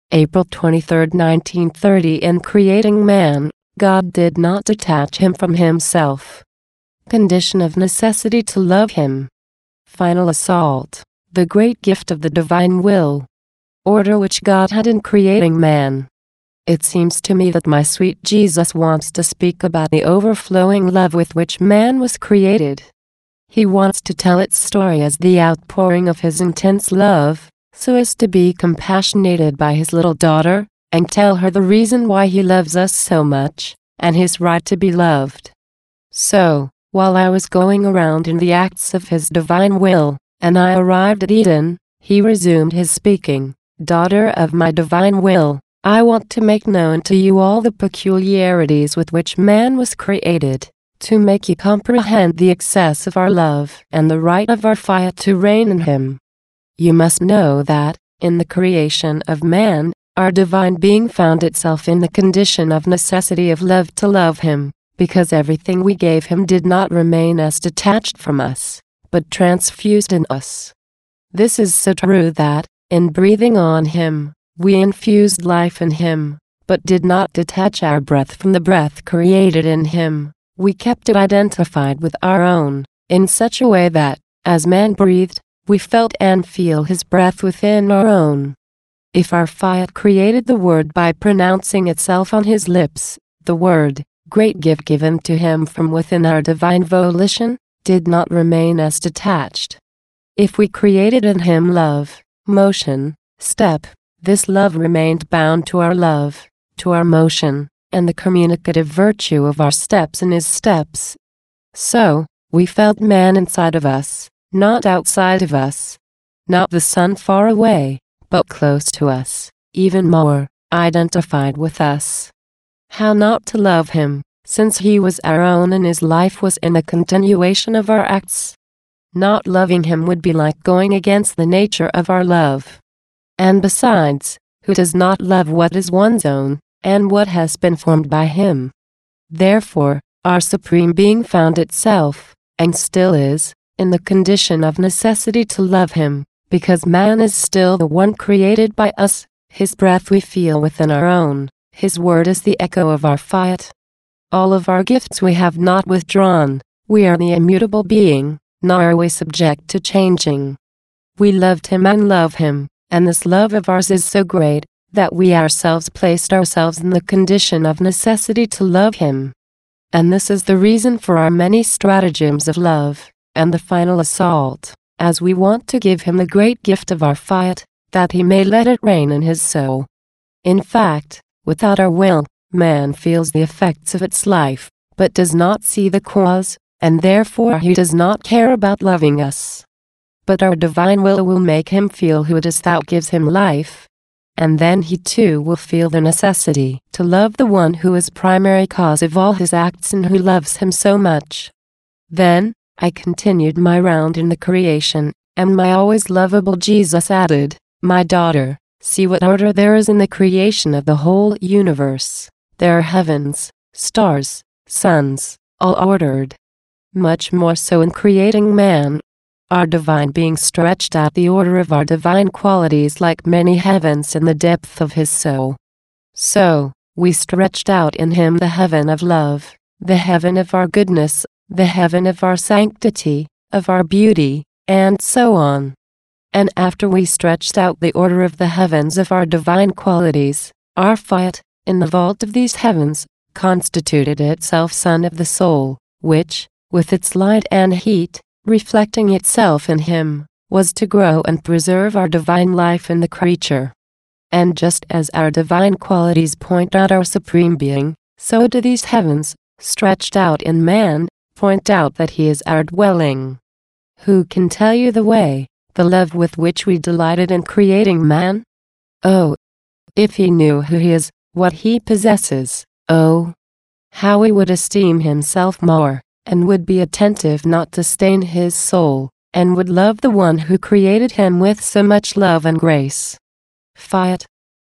April 23, 1930. In creating man, God did not detach him from himself. Condition of necessity to love him. Final assault. The great gift of the divine will. Order which God had in creating man. It seems to me that my sweet Jesus wants to speak about the overflowing love with which man was created. He wants to tell its story as the outpouring of his intense love, so as to be compassionated by his little daughter, and tell her the reason why he loves us so much, and his right to be loved. So, while I was going around in the acts of his divine will, and I arrived at Eden, he resumed his speaking. Daughter of my divine will, I want to make known to you all the peculiarities with which man was created, to make you comprehend the excess of our love and the right of our fiat to reign in him. You must know that, in the creation of man, our divine being found itself in the condition of necessity of love to love him, because everything we gave him did not remain as detached from us, but transfused in us. This is so true that, in breathing on him, we infused life in him, but did not detach our breath from the breath created in him. We kept it identified with our own, in such a way that, as man breathed, we felt and feel his breath within our own. If our fiat created the word by pronouncing itself on his lips, the word, great gift given to him from within our divine volition, did not remain as detached. If we created in him love, motion, step, this love remained bound to our love, to our motion, and the communicative virtue of our steps in his steps. So, we felt man inside of us, not outside of us. Not the sun far away, but close to us, even more, identified with us. How not to love him, since he was our own and his life was in the continuation of our acts? Not loving him would be like going against the nature of our love. And besides, who does not love what is one's own, and what has been formed by him? Therefore, our Supreme Being found itself, and still is, in the condition of necessity to love him, because man is still the one created by us, his breath we feel within our own, his word is the echo of our fiat. All of our gifts we have not withdrawn, we are the immutable being, nor are we subject to changing. We loved him and love him, and this love of ours is so great, that we ourselves placed ourselves in the condition of necessity to love him. And this is the reason for our many stratagems of love, and the final assault, as we want to give him the great gift of our fiat, that he may let it reign in his soul. In fact, without our will, man feels the effects of its life, but does not see the cause, and therefore he does not care about loving us. But our divine will make him feel who it is that gives him life. And then he too will feel the necessity to love the one who is primary cause of all his acts and who loves him so much. Then, I continued my round in the creation, and my always lovable Jesus added, My daughter, see what order there is in the creation of the whole universe. There are heavens, stars, suns, all ordered. Much more so in creating man. Our divine being stretched out the order of our divine qualities like many heavens in the depth of his soul. So, we stretched out in him the heaven of love, the heaven of our goodness, the heaven of our sanctity, of our beauty, and so on. And after we stretched out the order of the heavens of our divine qualities, our fiat, in the vault of these heavens, constituted itself sun of the soul, which, with its light and heat, reflecting itself in him, was to grow and preserve our divine life in the creature. And just as our divine qualities point out our Supreme Being, so do these heavens, stretched out in man, point out that he is our dwelling. Who can tell you the way, the love with which we delighted in creating man? Oh, if he knew who he is, what he possesses, oh, how he would esteem himself more, and would be attentive not to stain his soul, and would love the one who created him with so much love and grace. Fiat,